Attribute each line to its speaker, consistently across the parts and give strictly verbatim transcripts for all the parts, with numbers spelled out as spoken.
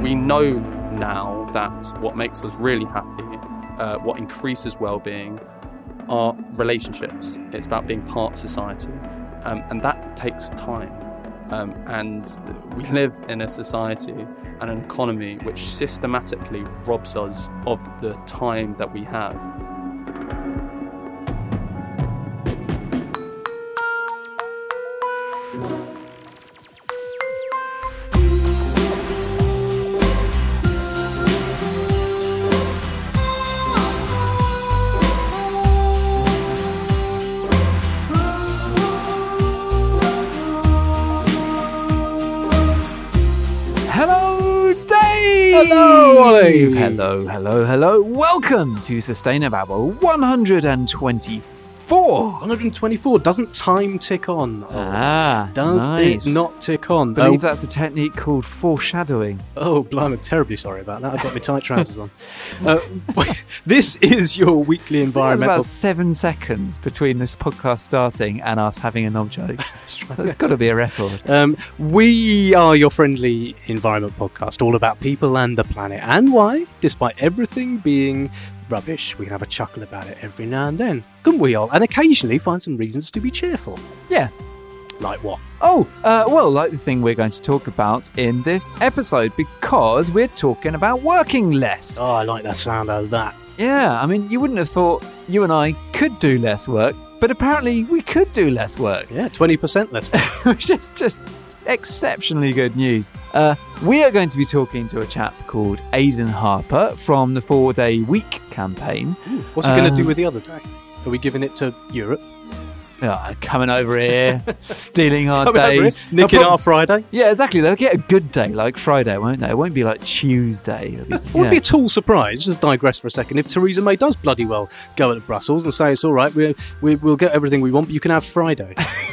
Speaker 1: we know now that what makes us really happy, uh, what increases well-being, are relationships. It's about being part of society, um, and that takes time. Um, and we live in a society and an economy which systematically robs us of the time that we have.
Speaker 2: Hello, Olive. Hello, hello, hello. Welcome to Sustainababble one hundred twenty-four.
Speaker 3: one hundred twenty-four. Doesn't time tick on? Oh,
Speaker 2: ah,
Speaker 3: does
Speaker 2: nice.
Speaker 3: it not tick on?
Speaker 2: I believe
Speaker 3: oh.
Speaker 2: that's a technique called foreshadowing.
Speaker 3: Oh, blimey, I'm terribly sorry about that. I've got my tight trousers on. Uh, this is your weekly environmental...
Speaker 2: There's about seven seconds between this podcast starting and us having a knob joke. That's got to be a record.
Speaker 3: Um, we are your friendly environment podcast, all about people and the planet, and why, despite everything being rubbish, we can have a chuckle about it every now and then, couldn't we all? And occasionally find some reasons to be cheerful.
Speaker 2: Yeah.
Speaker 3: Like what?
Speaker 2: Oh, uh, well, like the thing we're going to talk about in this episode, because we're talking about working less.
Speaker 3: Oh, I like the sound of that.
Speaker 2: Yeah, I mean, you wouldn't have thought you and I could do less work, but apparently we could do less work.
Speaker 3: Yeah, twenty percent less work.
Speaker 2: Which is just exceptionally good news. Uh, we are going to be talking to a chap called Aidan Harper from the Four Day Week campaign.
Speaker 3: Ooh, what's he
Speaker 2: um,
Speaker 3: going to do with the other day? Are we giving it to Europe?
Speaker 2: Oh, coming over here, stealing our
Speaker 3: Coming over
Speaker 2: days.
Speaker 3: here, nicking
Speaker 2: prob-
Speaker 3: our Friday.
Speaker 2: Yeah, exactly. They'll get a good day like Friday, won't they? It won't be like Tuesday. It'll be,
Speaker 3: I wouldn't
Speaker 2: yeah.
Speaker 3: be at all surprised, just digress for a second, if Theresa May does bloody well go to Brussels and say it's all right, we, we, we'll get everything we want, but you can have Friday.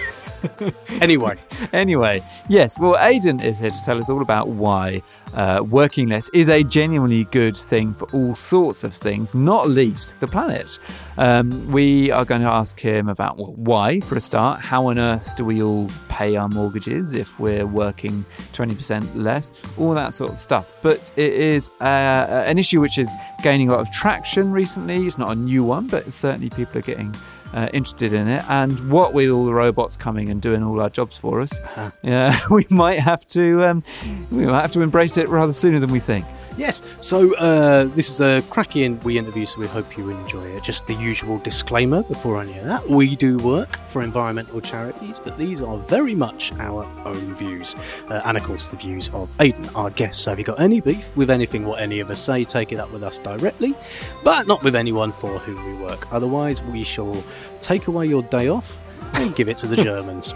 Speaker 3: Anyway.
Speaker 2: Anyway, yes, well, Aidan is here to tell us all about why uh, working less is a genuinely good thing for all sorts of things, not least the planet. Um, we are going to ask him about, well, why, for a start. How on earth do we all pay our mortgages if we're working twenty percent less? All that sort of stuff. But it is uh, an issue which is gaining a lot of traction recently. It's not a new one, but certainly people are getting Uh, interested in it, and what with all the robots coming and doing all our jobs for us, uh-huh. yeah, we might have to um, we might have to embrace it rather sooner than we think.
Speaker 3: Yes, so uh, this is a cracking we interview, so we hope you enjoy it. Just the usual disclaimer before any of that. We do work for environmental charities, but these are very much our own views. Uh, and of course the views of Aidan, our guest. So if you've got any beef with anything what any of us say, take it up with us directly, but not with anyone for whom we work. Otherwise we shall take away your day off and give it to the Germans.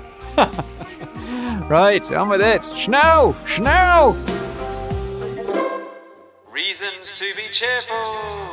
Speaker 2: Right, on with it. Schnell! Schnell!
Speaker 4: Reasons to be cheerful.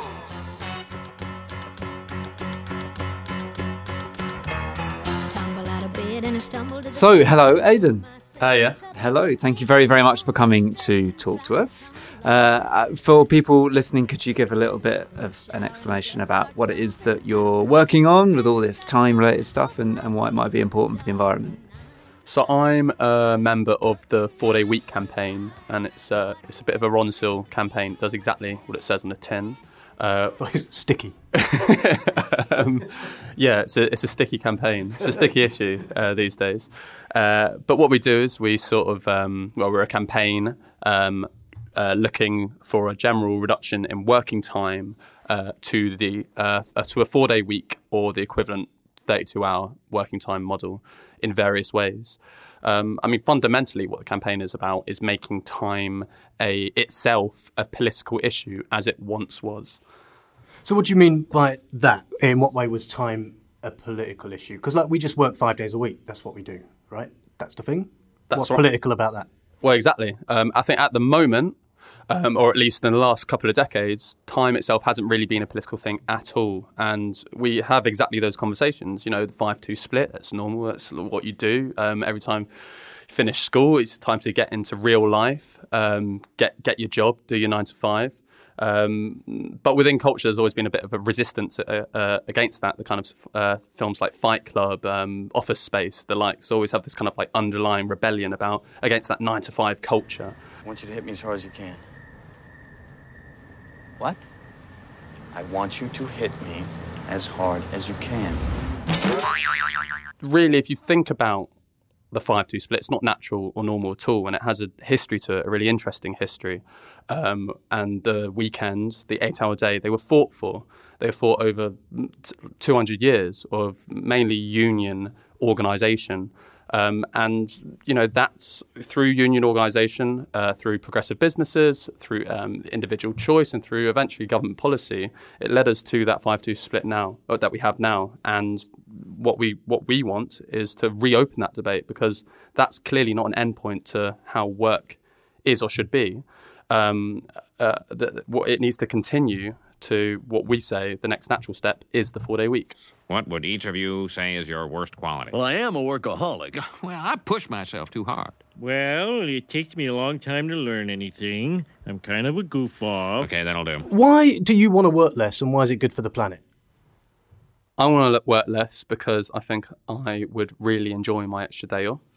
Speaker 2: So, hello, Aidan.
Speaker 1: Hey, yeah.
Speaker 2: Hello, thank you very, very much for coming to talk to us. Uh, for people listening, could you give a little bit of an explanation about what it is that you're working on with all this time-related stuff and, and why it might be important for the environment?
Speaker 1: So I'm a member of the Four Day Week campaign, and it's uh, it's a bit of a Ronseal campaign. It does exactly what it says on the tin. Uh,
Speaker 3: It's sticky.
Speaker 1: um, yeah, it's a, it's a sticky campaign. It's a sticky issue uh, these days. Uh, but what we do is we sort of, um, well, we're a campaign um, uh, looking for a general reduction in working time uh, to the uh, uh, to a four-day week or the equivalent thirty-two hour working time model in various ways. Um, I mean, fundamentally, what the campaign is about is making time a itself a political issue as it once was.
Speaker 3: So what do you mean by that? In what way was time a political issue? Because like we just work five days a week. That's what we do, right? That's the thing.
Speaker 1: That's
Speaker 3: What's
Speaker 1: right.
Speaker 3: political about that?
Speaker 1: Well, exactly. Um, I think at the moment, um, or at least in the last couple of decades, time itself hasn't really been a political thing at all. And we have exactly those conversations. You know, the five two split, that's normal. That's what you do. Um, every time you finish school, it's time to get into real life, um, get, get your job, do your nine to five. Um, but within culture, there's always been a bit of a resistance uh, uh, against that. The kind of uh, films like Fight Club, um, Office Space, the likes, always have this kind of like underlying rebellion about against that nine to five culture.
Speaker 4: I want you to hit me as hard as you can.
Speaker 5: What? I want you to hit me as hard as you can.
Speaker 1: Really, if you think about the five two split, it's not natural or normal at all, and it has a history to it, a really interesting history. Um, and the weekends, the eight-hour day, they were fought for. They were fought over two hundred years of mainly union organisation. Um, and, you know, that's through union organisation, uh, through progressive businesses, through um, individual choice, and through eventually government policy. It led us to that five two split now, or that we have now. And what we what we want is to reopen that debate, because that's clearly not an endpoint to how work is or should be. Um, uh, the, what it needs to continue to what we say the next natural step is the four-day week.
Speaker 6: What would each of you say is your worst quality?
Speaker 7: Well, I am a workaholic.
Speaker 6: Well, I push myself too hard.
Speaker 8: Well, it takes me a long time to learn anything. I'm kind of a goof-off.
Speaker 6: Okay, that'll do.
Speaker 3: Why do you want to work less, and why is it good for the planet?
Speaker 1: I want to work less because I think I would really enjoy my extra day off.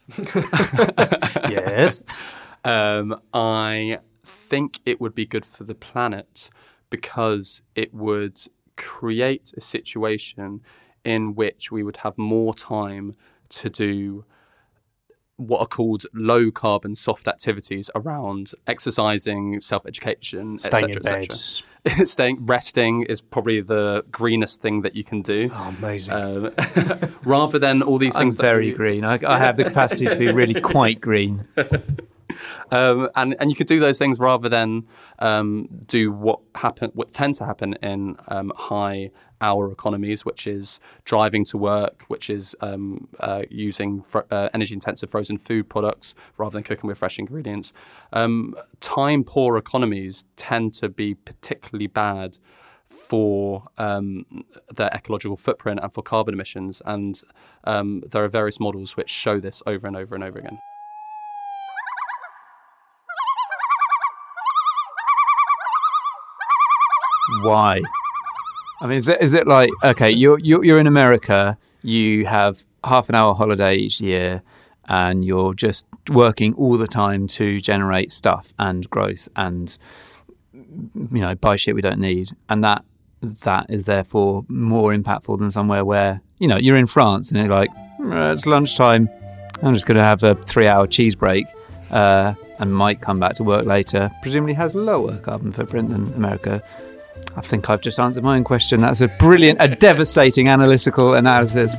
Speaker 3: Yes.
Speaker 1: um, I think it would be good for the planet because it would create a situation in which we would have more time to do what are called low carbon soft activities around exercising, self-education,
Speaker 3: Staying
Speaker 1: et
Speaker 3: in
Speaker 1: cetera,
Speaker 3: bed.
Speaker 1: et cetera. Staying, resting is probably the greenest thing that you can do.
Speaker 3: Oh, amazing.
Speaker 1: Um, rather than all these
Speaker 2: I'm
Speaker 1: things. that
Speaker 2: very
Speaker 1: we-
Speaker 2: green. I, I have the capacity to be really quite green.
Speaker 1: Um, and, and you could do those things rather than um, do what happen, what tends to happen in um, high hour economies, which is driving to work, which is um, uh, using fr- uh, energy intensive frozen food products rather than cooking with fresh ingredients. Um, time poor economies tend to be particularly bad for um, their ecological footprint and for carbon emissions. And um, there are various models which show this over and over and over again.
Speaker 2: Why? I mean, is it, is it like, okay, you're, you're you're in America, you have half an hour holiday each year, and you're just working all the time to generate stuff and growth and, you know, buy shit we don't need. And that that is therefore more impactful than somewhere where, you know, you're in France and you're like, "Uh, it's lunchtime, I'm just going to have a three hour cheese break uh, and might come back to work later. Presumably has lower carbon footprint than America. I think I've just answered my own question. That's a brilliant, a devastating analytical analysis.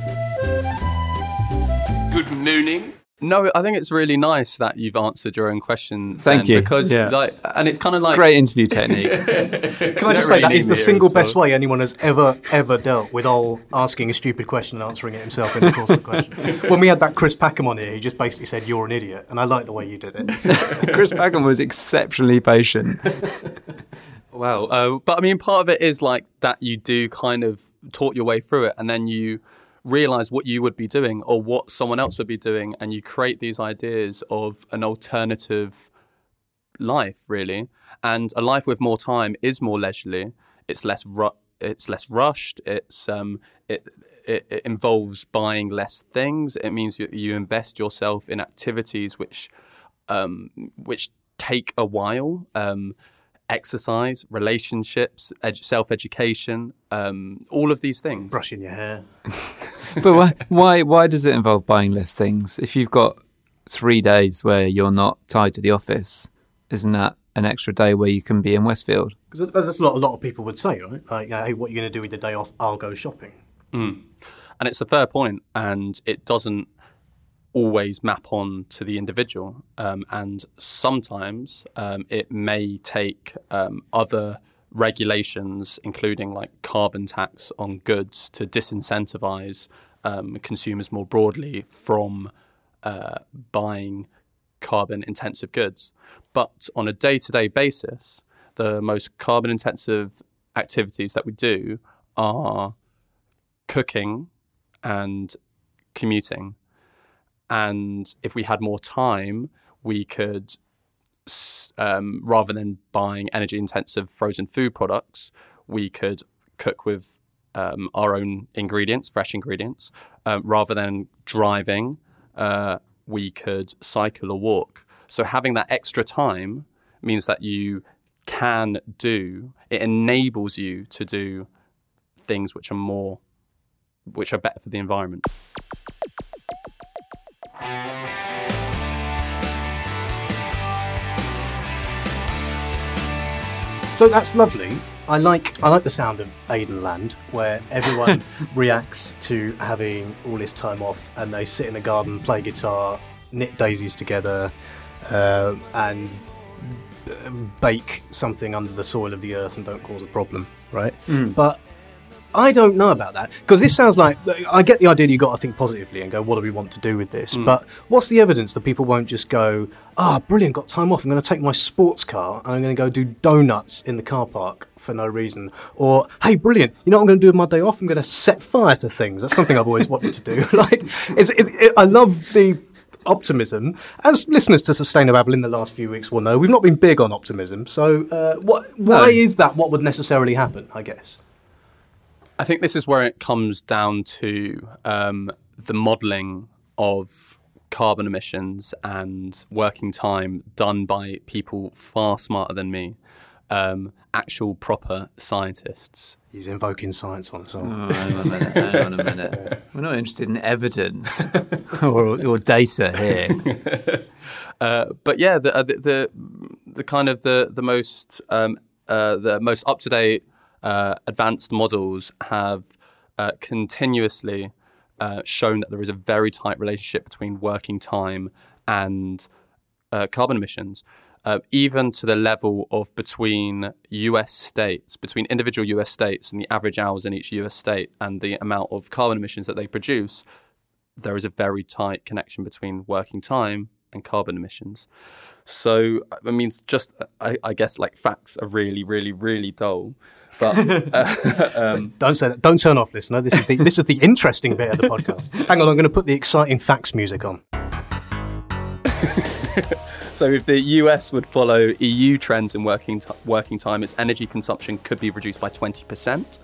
Speaker 1: Good nooning. No, I think it's really nice that you've answered your own question.
Speaker 2: Thank
Speaker 1: Ben,
Speaker 2: you.
Speaker 1: Because,
Speaker 2: Yeah.
Speaker 1: like, and it's kind of like
Speaker 2: Great interview technique.
Speaker 3: Can I just say that is the single best way anyone has ever, ever dealt with all asking a stupid question and answering it himself in the course of the question. When we had that Chris Packham on here, he just basically said, "You're an idiot," and I like the way you did it.
Speaker 2: Chris Packham was exceptionally patient.
Speaker 1: Wow. Uh, but I mean, part of it is like that you do kind of talk your way through it, and then you realize what you would be doing or what someone else would be doing, and you create these ideas of an alternative life, really. And a life with more time is more leisurely. It's less ru- it's less rushed. It's um it, it it involves buying less things. It means you, you invest yourself in activities which um which take a while. Um exercise, relationships, edu- self-education, um, all of these things.
Speaker 3: Brushing your hair.
Speaker 2: But why, why, why does it involve buying less things? If you've got three days where you're not tied to the office, isn't that an extra day where you can be in Westfield?
Speaker 3: Because that's what a lot of people would say, right? Like, uh, hey, what are you going to do with the day off? I'll go shopping.
Speaker 1: Mm. And it's a fair point, and it doesn't always map on to the individual. Um, and sometimes um, it may take um, other regulations, including like carbon tax on goods, to disincentivize um, consumers more broadly from uh, buying carbon intensive goods. But on a day-to-day basis, the most carbon intensive activities that we do are cooking and commuting. And if we had more time, we could, um, rather than buying energy-intensive frozen food products, we could cook with um, our own ingredients, fresh ingredients. Um, rather than driving, uh, we could cycle or walk. So having that extra time means that you can do, it enables you to do things which are more, which are better for the environment.
Speaker 3: So that's lovely. I like I like the sound of Aiden Land, where everyone reacts to having all this time off, and they sit in a garden, play guitar, knit daisies together, uh, and bake something under the soil of the earth and don't cause a problem, right? Mm. But I don't know about that, because this sounds like, I get the idea that you've got to think positively and go, what do we want to do with this? Mm. But what's the evidence that people won't just go, ah, oh, brilliant, got time off, I'm going to take my sports car and I'm going to go do donuts in the car park for no reason. Or, hey, brilliant, you know what I'm going to do with my day off? I'm going to set fire to things. That's something I've always wanted to do. Like, it's, it's, it, I love the optimism. As listeners to Sustainable Babble in the last few weeks will know, we've not been big on optimism. So uh, what? why no. is that what would necessarily happen, I guess?
Speaker 1: I think this is where it comes down to um, the modelling of carbon emissions and working time done by people far smarter than me, um, actual proper scientists.
Speaker 3: He's invoking science on us all.
Speaker 2: Oh, hang on a minute, hang on a minute. We're not interested in evidence or, or data here.
Speaker 1: uh, but yeah, the, the the the kind of the the most um, uh, the most up to date. Uh, advanced models have uh, continuously uh, shown that there is a very tight relationship between working time and uh, carbon emissions, uh, even to the level of between U S states, between individual U S states and the average hours in each U S state and the amount of carbon emissions that they produce. There is a very tight connection between working time and carbon emissions. So, I mean, just, I, I guess, like, facts are really, really, really dull. But uh, um,
Speaker 3: don't say that. Don't turn off, listener. This is the this is the interesting bit of the podcast. Hang on, I'm going to put the exciting facts music on.
Speaker 1: So, if the U S would follow E U trends in working t- working time, its energy consumption could be reduced by twenty percent.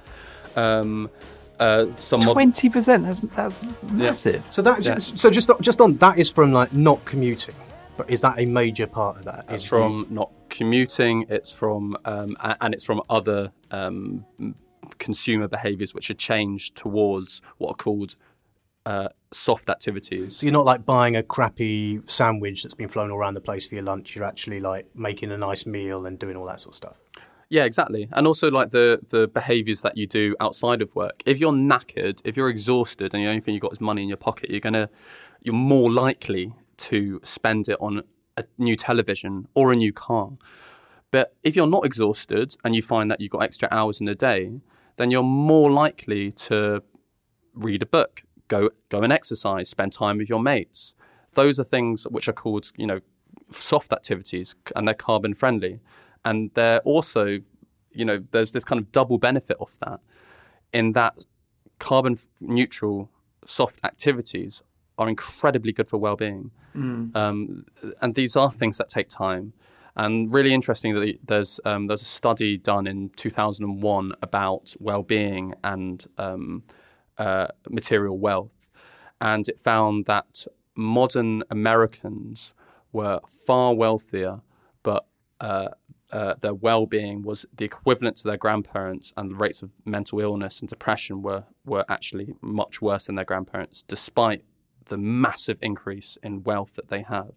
Speaker 1: Um, uh, some
Speaker 2: twenty percent. That's that's massive.
Speaker 3: Yeah. So that just, yeah. so just just on that is from like not commuting. But is that a major part of that?
Speaker 1: It's from the... not commuting, it's from um, and it's from other um, consumer behaviours which are changed towards what are called uh, soft activities.
Speaker 3: So you're not like buying a crappy sandwich that's been flown all around the place for your lunch. You're actually like making a nice meal and doing all that sort of stuff.
Speaker 1: Yeah, exactly. And also like the, the behaviours that you do outside of work. If you're knackered, if you're exhausted and the only thing you've got is money in your pocket, you're gonna you're more likely to spend it on a new television or a new car. But if you're not exhausted and you find that you've got extra hours in a day, then you're more likely to read a book, go go and exercise, spend time with your mates. Those are things which are called, you know, soft activities, and they're carbon friendly. And they're also, you know, there's this kind of double benefit of that, in that carbon neutral soft activities are incredibly good for well-being. Mm. Um, and these are things that take time. And really interesting that there's um, there's a study done in two thousand one about well-being and um, uh, material wealth. And it found that modern Americans were far wealthier, but uh, uh, their well-being was the equivalent to their grandparents, and the rates of mental illness and depression were, were actually much worse than their grandparents, despite the massive increase in wealth that they have.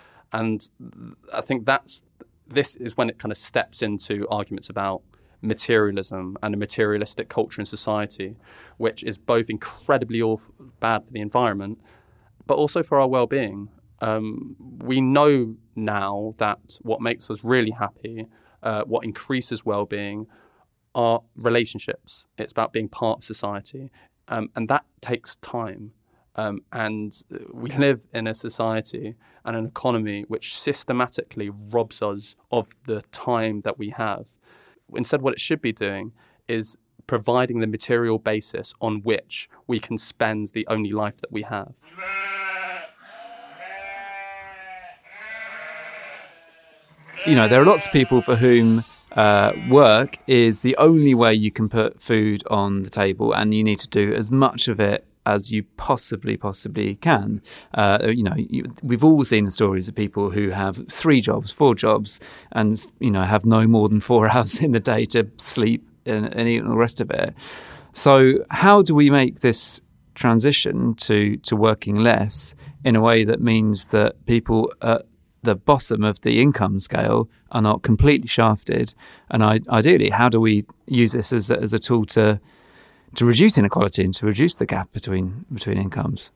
Speaker 1: And I think that's this is when it kind of steps into arguments about materialism and a materialistic culture in society, which is both incredibly awful, bad for the environment, but also for our well-being. Um, we know now that what makes us really happy, uh, what increases well-being, are relationships. It's about being part of society, um, and that takes time. Um, and we live in a society and an economy which systematically robs us of the time that we have. Instead, what it should be doing is providing the material basis on which we can spend the only life that we have.
Speaker 2: You know, there are lots of people for whom uh, work is the only way you can put food on the table, and you need to do as much of it as you possibly, possibly can. Uh, you know, you, we've all seen the stories of people who have three jobs, four jobs, and, you know, have no more than four hours in the day to sleep and, and eat and all the rest of it. So how do we make this transition to, to working less in a way that means that people at the bottom of the income scale are not completely shafted? And I, ideally, how do we use this as a, as a tool to to reduce inequality and to reduce the gap between between incomes?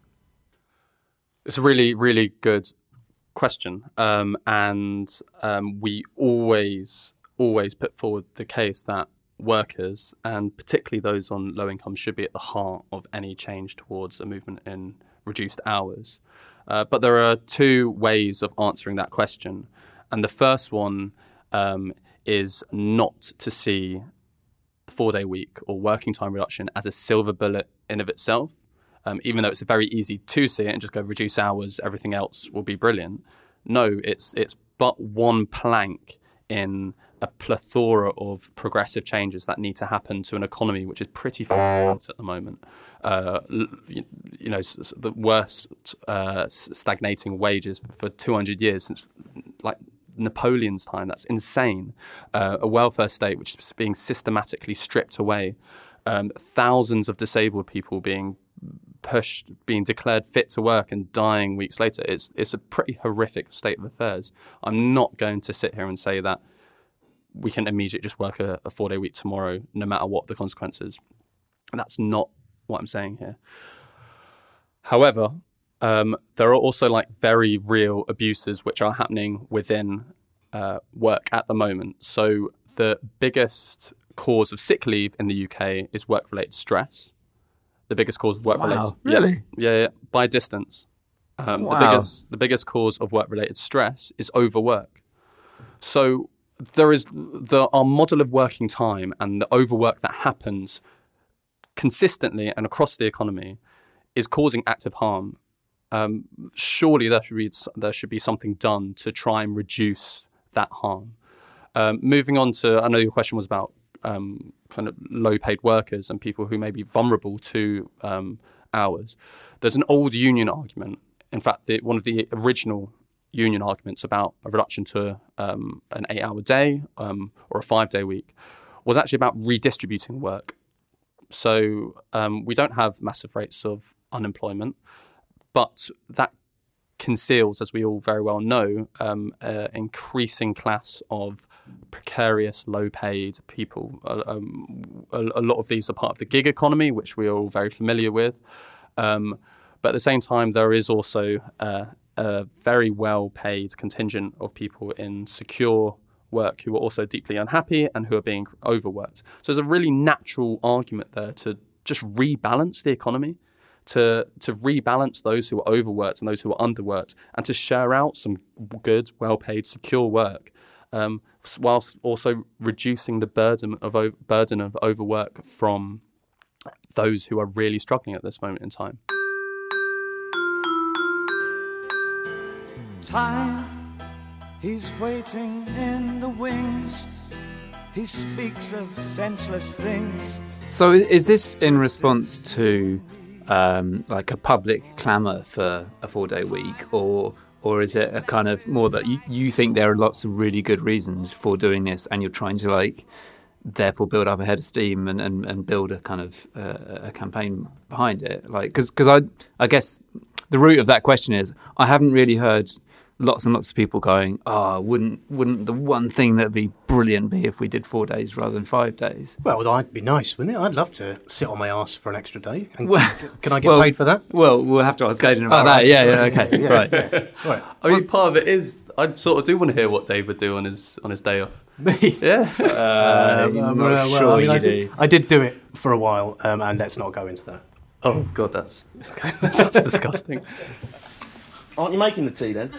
Speaker 1: It's a really, really good question. Um, and um, we always, always put forward the case that workers, and particularly those on low income, should be at the heart of any change towards a movement in reduced hours. Uh, but there are two ways of answering that question. And the first one um, is not to see the four-day week or working time reduction as a silver bullet in of itself, um, even though it's very easy to see it and just go reduce hours, everything else will be brilliant. No, it's it's but one plank in a plethora of progressive changes that need to happen to an economy which is pretty fucked at the moment. Uh, you, you know, the worst uh, stagnating wages for two hundred years since like Napoleon's time. That's insane. Uh, a welfare state which is being systematically stripped away. Um, thousands of disabled people being pushed, being declared fit to work and dying weeks later. It's it's a pretty horrific state of affairs. I'm not going to sit here and say that we can immediately just work a, a four-day week tomorrow, no matter what the consequences. And that's not what I'm saying here. However, um, there are also like very real abuses which are happening within uh, work at the moment. So the biggest cause of sick leave in the U K is work-related stress. The biggest cause of work-related...
Speaker 2: Wow, really?
Speaker 1: Yeah, yeah, yeah, by distance. Um,
Speaker 2: Wow.
Speaker 1: The biggest, the biggest cause of work-related stress is overwork. So there is the our model of working time and the overwork that happens consistently and across the economy is causing active harm. Um, surely there should be there should be something done to try and reduce that harm. Um, moving on to, I know your question was about um, kind of low-paid workers and people who may be vulnerable to um, hours. There's an old union argument. In fact, the, one of the original union arguments about a reduction to um, an eight-hour day um, or a five-day week was actually about redistributing work. So um, we don't have massive rates of unemployment, but that conceals, as we all very well know, um, an increasing class of precarious, low-paid people. Uh, um, a, a lot of these are part of the gig economy, which we are all very familiar with. Um, but at the same time, there is also uh, a very well-paid contingent of people in secure work who are also deeply unhappy and who are being overworked. So there's a really natural argument there to just rebalance the economy, to to rebalance those who are overworked and those who are underworked, and to share out some good, well-paid, secure work, um, whilst also reducing the burden of o- burden of overwork from those who are really struggling at this moment in time.
Speaker 7: Time, he's waiting in the wings. He speaks of senseless things.
Speaker 2: So is this in response to um, like a public clamour for a four-day week, or or is it a kind of more that you, you think there are lots of really good reasons for doing this and you're trying to like therefore build up a head of steam and, and, and build a kind of uh, a campaign behind it? Like, because because I I guess the root of that question is I haven't really heard lots and lots of people going, oh, wouldn't wouldn't the one thing that'd be brilliant be if we did four days rather than five days?
Speaker 3: Well, that'd be nice, wouldn't it? I'd love to sit on my arse for an extra day. And
Speaker 2: Well-
Speaker 3: can I get
Speaker 2: well-
Speaker 3: paid for that?
Speaker 2: Well, we'll have to ask Aidan about
Speaker 3: Oh,
Speaker 2: that.
Speaker 3: right.
Speaker 2: Yeah, yeah, okay, right.
Speaker 3: Right.
Speaker 1: I mean, part of it is I sort of do want to hear what Dave would do on his on his day off.
Speaker 3: Me?
Speaker 1: Yeah.
Speaker 2: Uh, I'm
Speaker 3: Um,
Speaker 2: not
Speaker 3: well,
Speaker 2: sure
Speaker 3: I mean,
Speaker 2: you
Speaker 3: I
Speaker 2: do.
Speaker 3: did, I did do it for a while, um, and let's not go into that.
Speaker 1: Oh God, that's okay. That's disgusting.
Speaker 9: Aren't you making the tea then?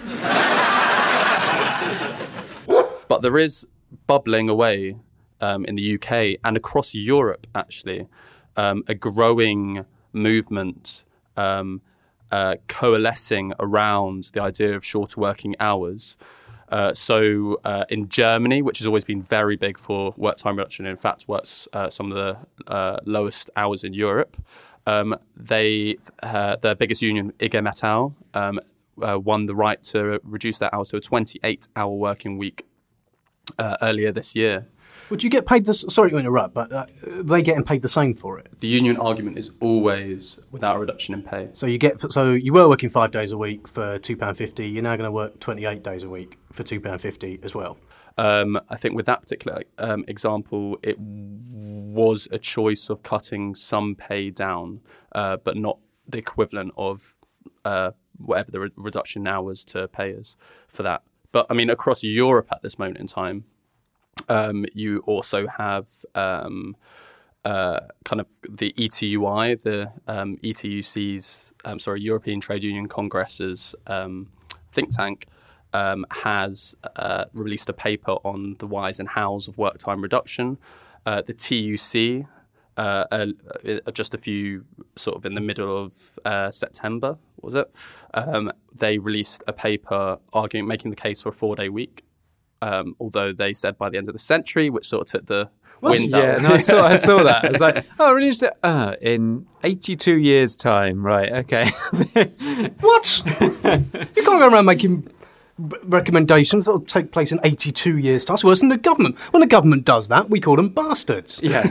Speaker 1: But there is bubbling away um, in the U K and across Europe, actually, um, a growing movement um, uh, coalescing around the idea of shorter working hours. Uh, so uh, in Germany, which has always been very big for work time reduction, in fact, works uh, some of the uh, lowest hours in Europe, Um, they, uh, their biggest union, I G E Metall, um, uh, won the right to reduce their hours to a twenty-eight hour working week uh, earlier this year.
Speaker 3: Would you get paid the... Sorry to interrupt, but uh, are they getting paid the same for it?
Speaker 1: The union argument is always without a reduction in pay.
Speaker 3: So you get, so you were working five days a week for two pounds fifty. You're now going to work twenty-eight days a week for two pounds fifty as well.
Speaker 1: Um, I think with that particular um, example, it was a choice of cutting some pay down, uh, but not the equivalent of uh, whatever the re- reduction now was to payers for that. But I mean, across Europe at this moment in time, um, you also have um, uh, kind of the E T U I, the um, E T U C's, um, sorry, European Trade Union Congress's um, think tank. Um, has uh, released a paper on the whys and hows of work time reduction. Uh, the T U C, uh, uh, uh, just a few sort of in the middle of uh, September, was it? Um, they released a paper arguing, making the case for a four-day week. Um, although they said by the end of the century, which sort of took the wind
Speaker 2: yeah,
Speaker 1: out.
Speaker 2: no, I saw, I saw that. I was like, oh, really? Interesting. Uh, in eighty-two years' time, right? Okay.
Speaker 3: What? You can't go around making recommendations that will take place in eighty-two years' time. It's worse than the government. When the government does that, we call them bastards.
Speaker 1: Yeah,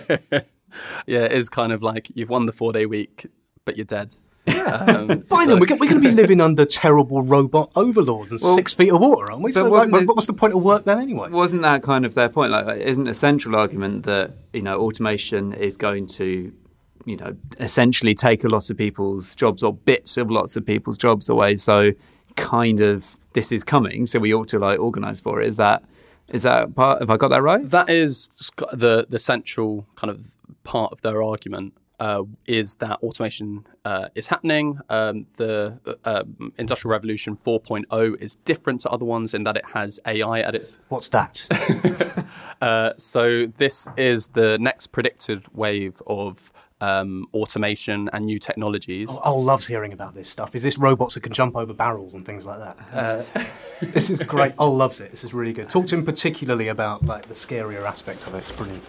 Speaker 1: yeah, it is kind of like you've won the four-day week, but you're dead. Um,
Speaker 3: By
Speaker 1: so.
Speaker 3: then, we're going to be living under terrible robot overlords and
Speaker 2: Well,
Speaker 3: six feet of water, aren't we? So, like,
Speaker 2: wasn't
Speaker 3: what-
Speaker 2: this-
Speaker 3: what's the point of work then, anyway?
Speaker 2: Wasn't that kind of their point? Like, like, isn't a central argument that, you know, automation is going to, you know, essentially take a lot of people's jobs or bits of lots of people's jobs away? So, kind of, this is coming, so we ought to like organise for it. Is that is that part? Have I got that right?
Speaker 1: That is the the central kind of part of their argument. Uh, is that automation uh, is happening. Um, the uh, Industrial Revolution four point oh is different to other ones in that it has A I at its...
Speaker 3: What's that?
Speaker 1: uh, so this is the next predicted wave of um, automation and new technologies.
Speaker 3: Oh, Ol loves hearing about this stuff. Is this robots that can jump over barrels and things like that?
Speaker 1: Uh,
Speaker 3: This is great. Ol loves it. This is really good. Talk to him particularly about like the scarier aspects of it. It's brilliant.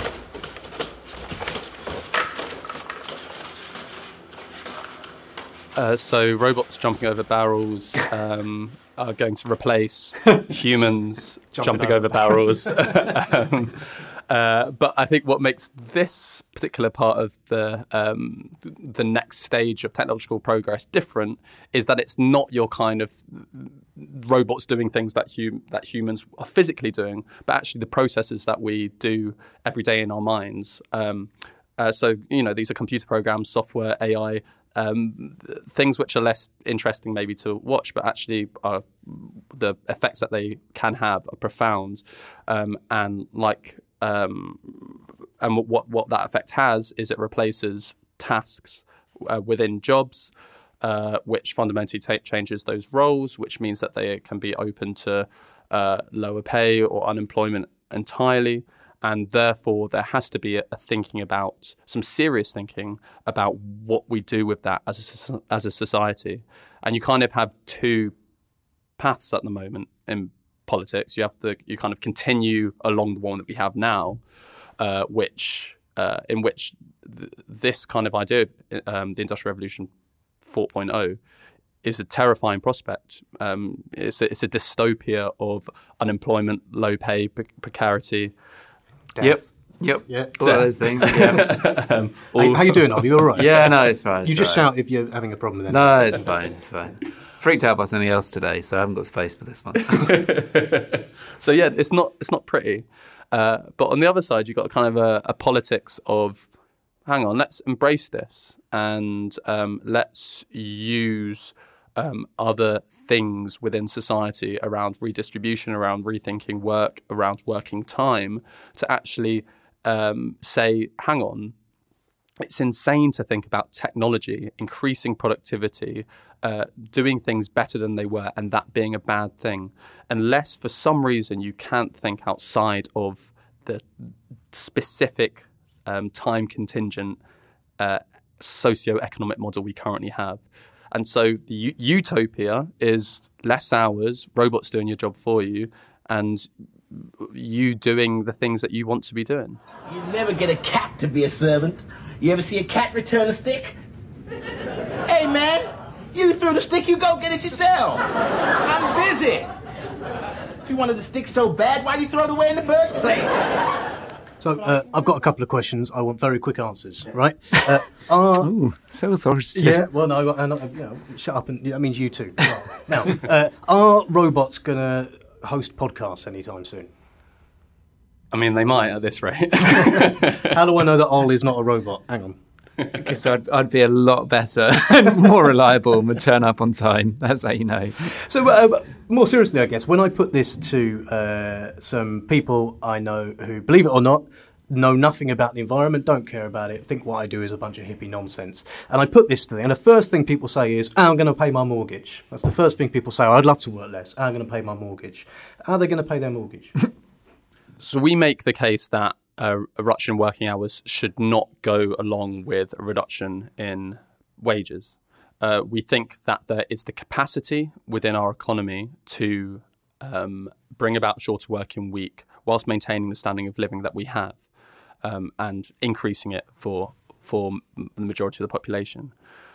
Speaker 1: Uh, so robots jumping over barrels um, are going to replace humans
Speaker 3: Jumping
Speaker 1: jumping,
Speaker 3: over
Speaker 1: over, barrels. um, uh, but I think what makes this particular part of the um, the next stage of technological progress different is that it's not your kind of robots doing things that hum- that humans are physically doing, but actually the processes that we do every day in our minds. Um, uh, so, you know, these are computer programs, software, A I, Um, things which are less interesting maybe to watch, but actually are, the effects that they can have are profound. Um, and like, um, and what what that effect has is it replaces tasks uh, within jobs, uh, which fundamentally ta- changes those roles, which means that they can be open to uh, lower pay or unemployment entirely. And therefore, there has to be a, a thinking about, some serious thinking about what we do with that as a, as a society. And you kind of have two paths at the moment in politics. You have the, you kind of continue along the one that we have now, uh, which uh, in which th- this kind of idea of um, the Industrial Revolution four point oh is a terrifying prospect. Um, it's, a, it's a dystopia of unemployment, low pay, pre- precarity.
Speaker 2: Death. Yep. Yep.
Speaker 3: Yeah.
Speaker 2: All of those things. Yeah.
Speaker 1: um,
Speaker 3: Hey, how you doing, Ollie? You all right?
Speaker 2: Yeah, no, it's fine.
Speaker 3: You
Speaker 2: it's
Speaker 3: just
Speaker 2: all
Speaker 3: shout if you're having a problem with anything.
Speaker 2: No, it's fine. It's fine. Freaked out by something else today, so I haven't got space for this one.
Speaker 1: So yeah, it's not it's not pretty. Uh, but on the other side, you've got kind of a, a politics of, hang on, let's embrace this and um, let's use um, other things within society around redistribution, around rethinking work, around working time to actually um, say, hang on, it's insane to think about technology, increasing productivity, uh, doing things better than they were, and that being a bad thing, unless for some reason you can't think outside of the specific um, time contingent uh, socio-economic model we currently have. And so the u- utopia is less hours, robots doing your job for you, and you doing the things that you want to be doing.
Speaker 9: You never get a cat to be a servant. You ever see a cat return a stick? Hey, man, you threw the stick, you go get it yourself. I'm busy. If you wanted the stick so bad, why'd you throw it away in the first place?
Speaker 3: So, uh, I've got a couple of questions. I want very quick answers, right? Uh, are,
Speaker 2: Ooh, so authoritative.
Speaker 3: yeah, well, no, uh, no, you know, shut up, and that means you too. Now, uh, are robots going to host podcasts anytime soon?
Speaker 1: I mean, they might at this rate.
Speaker 3: How do I know that Ol is not a robot? Hang on.
Speaker 2: Because I'd, I'd be a lot better and more reliable and would turn up on time. That's how you know.
Speaker 3: So, uh, more seriously, I guess, when I put this to uh, some people I know who, believe it or not, know nothing about the environment, don't care about it, think what I do is a bunch of hippie nonsense. And I put this to them, and the first thing people say is, oh, I'm going to pay my mortgage. That's the first thing people say. I'd love to work less. Oh, I'm going to pay my mortgage. How are they going to pay their mortgage?
Speaker 1: So we make the case that uh, a reduction in working hours should not go along with a reduction in wages. Uh, we think that there is the capacity within our economy to um, bring about a shorter working week whilst maintaining the standing of living that we have um, and increasing it for for the majority of the population.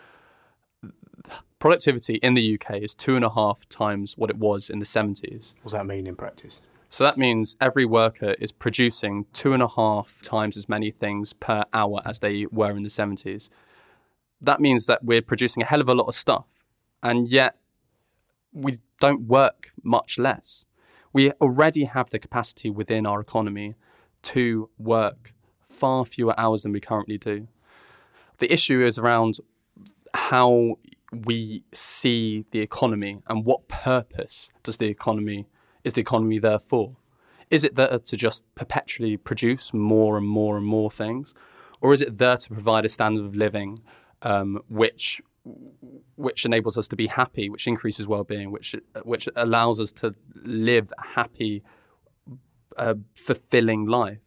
Speaker 1: Productivity in the U K is two and a half times what it was in the seventies.
Speaker 3: What does that mean in practice?
Speaker 1: So that means every worker is producing two and a half times as many things per hour as they were in the seventies. That means that we're producing a hell of a lot of stuff, and yet we don't work much less. We already have the capacity within our economy to work far fewer hours than we currently do. The issue is around how we see the economy and what purpose does the economy is the economy there for? Is it there to just perpetually produce more and more and more things? Or is it there to provide a standard of living um, which which enables us to be happy, which increases well-being, which which allows us to live a happy, uh, fulfilling life?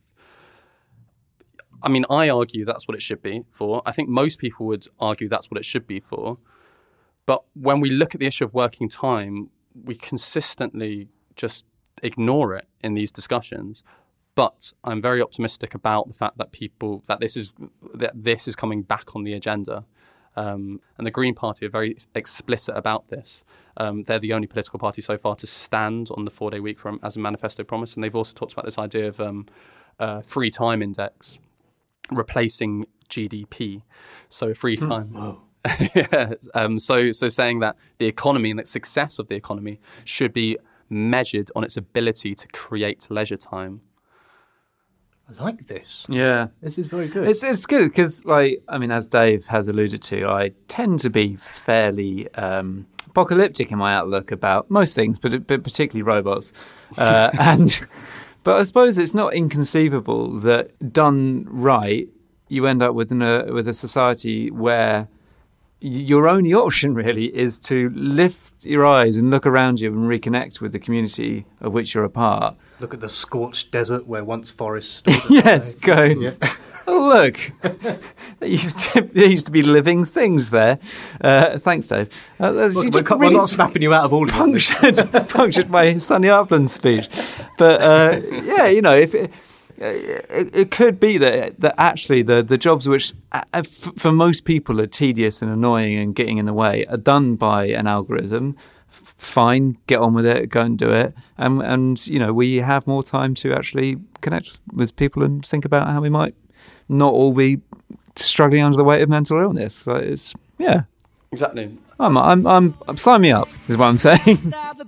Speaker 1: I mean, I argue that's what it should be for. I think most people would argue that's what it should be for. But when we look at the issue of working time, we consistently just ignore it in these discussions. But I'm very optimistic about the fact that people that this is that this is coming back on the agenda, um, and the Green Party are very explicit about this. Um, they're the only political party so far to stand on the four-day week from as a manifesto promise, and they've also talked about this idea of um, uh, free time index replacing G D P, so free time.
Speaker 3: Whoa.
Speaker 1: yeah, um, so so saying that the economy and the success of the economy should be measured on its ability to create leisure time.
Speaker 3: I like this.
Speaker 2: Yeah.
Speaker 3: This is very good.
Speaker 2: It's it's good because, like, I mean, as Dave has alluded to, I tend to be fairly um, apocalyptic in my outlook about most things, but, but particularly robots. Uh, and but I suppose it's not inconceivable that done right, you end up with, an, uh, with a society where your only option really is to lift your eyes and look around you and reconnect with the community of which you're a part.
Speaker 3: Look at the scorched desert where once forests.
Speaker 2: Yes, go.
Speaker 3: Yeah.
Speaker 2: Oh, look, there used to there used to be living things there. Uh, thanks, Dave. Uh,
Speaker 3: Look,
Speaker 2: you
Speaker 3: we're,
Speaker 2: just
Speaker 3: we're
Speaker 2: really
Speaker 3: not snapping you out of all of it.
Speaker 2: punctured, punctured my Sunny Upland speech. But uh, yeah, you know, if it, it, it could be that that actually the the jobs which uh, f- for most people are tedious and annoying and getting in the way are done by an algorithm. F- fine, get on with it, go and do it, and and you know we have more time to actually connect with people and think about how we might not all be struggling under the weight of mental illness. So it's yeah,
Speaker 1: exactly.
Speaker 2: I'm I'm I'm, I'm sign me up is what I'm saying.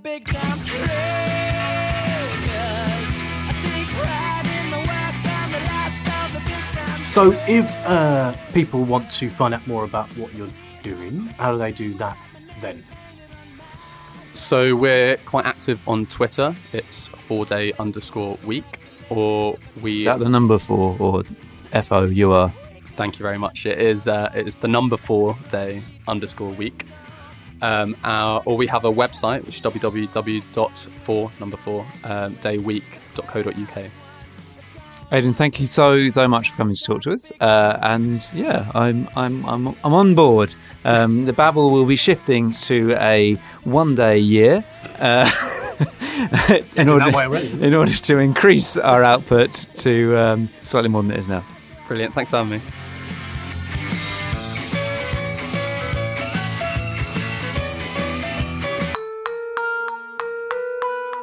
Speaker 3: So if uh, people want to find out more about what you're doing, how do they do that then?
Speaker 1: So we're quite active on Twitter. It's four day underscore week, or we.
Speaker 2: Is that the number four or F O U R?
Speaker 1: Thank you very much. It is. Uh, it is the number four day underscore week. Um, our, or we have a website which is w w w dot four number four um, dayweek dot co dot u k.
Speaker 2: Aidan, thank you so so much for coming to talk to us. Uh, and yeah, I'm I'm I'm I'm on board. Um, the Babble will be shifting to a one day year uh, in order in order to increase our output to um, slightly more than it is now.
Speaker 1: Brilliant. Thanks for having me.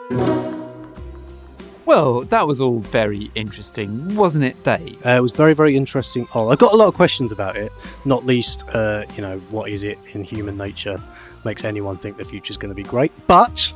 Speaker 2: Well, that was all very interesting, wasn't it, Dave?
Speaker 3: Uh, it was very, very interesting. Oh, I got a lot of questions about it. Not least, uh, you know, what is it in human nature makes anyone think the future's going to be great? But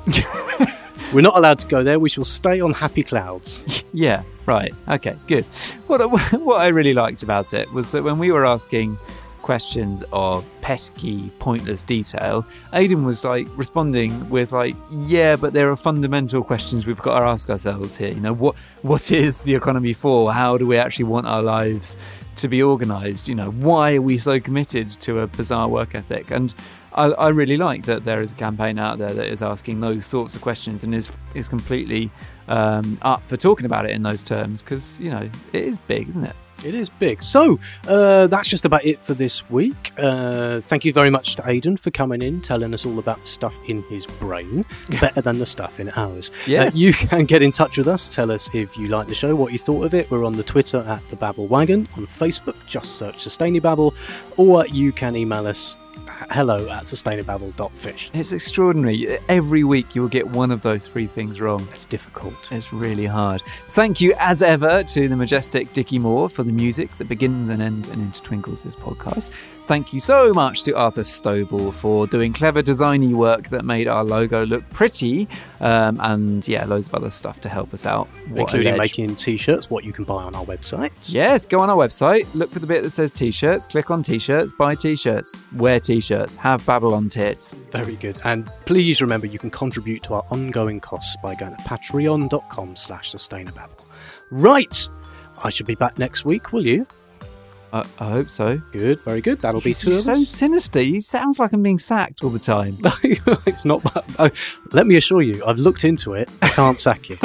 Speaker 3: we're not allowed to go there. We shall stay on happy clouds.
Speaker 2: Yeah, right. Okay, good. What what I really liked about it was that when we were asking questions of pesky, pointless detail, Aidan was like responding with like, yeah, but there are fundamental questions we've got to ask ourselves here. You know, what what is the economy for? How do we actually want our lives to be organised? You know, why are we so committed to a bizarre work ethic? And I, I really like that there is a campaign out there that is asking those sorts of questions and is is completely um, up for talking about it in those terms, because, you know, it is big, isn't it?
Speaker 3: It is big. So uh, that's just about it for this week. Uh, thank you very much to Aidan for coming in, telling us all about the stuff in his brain, better than the stuff in ours.
Speaker 2: Yes.
Speaker 3: Uh, you can get in touch with us. Tell us if you like the show, what you thought of it. We're on the Twitter at the Babble Wagon. On Facebook, just search Sustainababble, or you can email us hello at sustainababble dot fish.
Speaker 2: It's extraordinary. Every week you will get one of those three things wrong.
Speaker 3: It's difficult.
Speaker 2: It's really hard. Thank you, as ever, to the majestic Dickie Moore for the music that begins and ends and intertwinkles this podcast. Thank you so much to Arthur Stovall for doing clever designy work that made our logo look pretty, um, and yeah, loads of other stuff to help us out. What a
Speaker 3: Including
Speaker 2: ledge.
Speaker 3: making t-shirts, what you can buy on our website.
Speaker 2: Yes, go on our website, look for the bit that says t-shirts, click on t-shirts, buy t-shirts, wear t-shirts, have Babylon tits.
Speaker 3: Very good. And please remember you can contribute to our ongoing costs by going to patreon.com slash sustainababble. Right. I should be back next week, will you?
Speaker 2: I, I hope so.
Speaker 3: Good, very good. That'll be
Speaker 2: He's
Speaker 3: two of
Speaker 2: so
Speaker 3: us.
Speaker 2: sinister. He sounds like I'm being sacked all the time.
Speaker 3: It's not bad. Oh, let me assure you, I've looked into it. I can't sack you.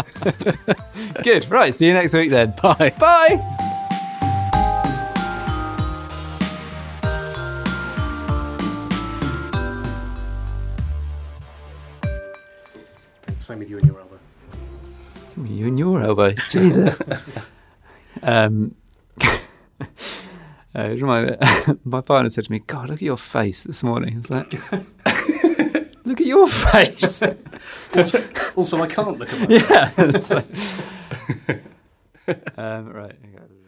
Speaker 2: Good. Right. See you next week then.
Speaker 3: Bye.
Speaker 2: Bye.
Speaker 3: Same with you and your elbow.
Speaker 2: You and your elbow. Jesus. um, uh, my, my partner said to me, God, look at your face this morning. It's like, look at your face.
Speaker 3: also, also, I can't look at my
Speaker 2: Yeah. Like, um, right. Okay.